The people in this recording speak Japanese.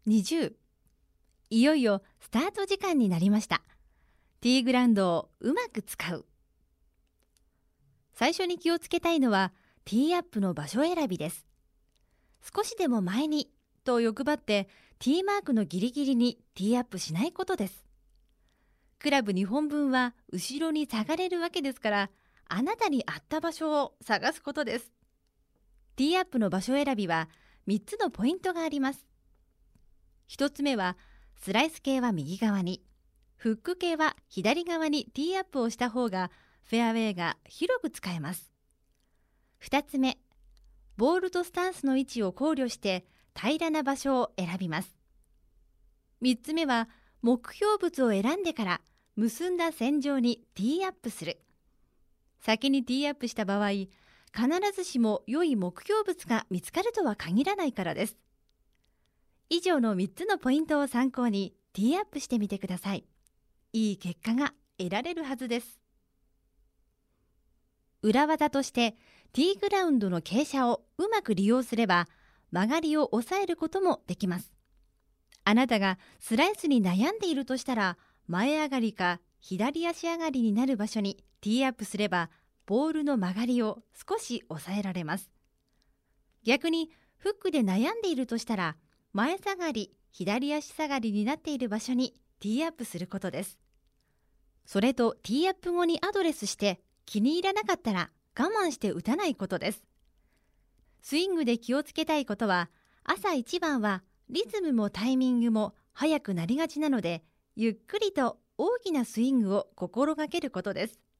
20、いよいよスタート時間になりました。ティーグラウンドをうまく使う。最初に気をつけたいのはティーアップの場所選びです。少しでも前にと欲張ってティーマークのギリギリにティーアップしないことです。クラブ2本分は後ろに下がれるわけですから、あなたに合った場所を探すことです。ティーアップの場所選びは3つのポイントがあります。1つ目はスライス系は右側に、フック系は左側にティーアップをした方がフェアウェイが広く使えます。2つ目、ボールとスタンスの位置を考慮して平らな場所を選びます。3つ目は目標物を選んでから結んだ線上にティーアップする。先にティーアップした場合、必ずしも良い目標物が見つかるとは限らないからです。以上の3つのポイントを参考にティーアップしてみてください。いい結果が得られるはずです。裏技としてティーグラウンドの傾斜をうまく利用すれば曲がりを抑えることもできます。あなたがスライスに悩んでいるとしたら、前上がりか左足上がりになる場所にティーアップすればボールの曲がりを少し抑えられます。逆にフックで悩んでいるとしたら、前下がり左足下がりになっている場所にティーアップすることです。それとティーアップ後にアドレスして気に入らなかったら我慢して打たないことです。スイングで気をつけたいことは、朝一番はリズムもタイミングも速くなりがちなので、ゆっくりと大きなスイングを心がけることです。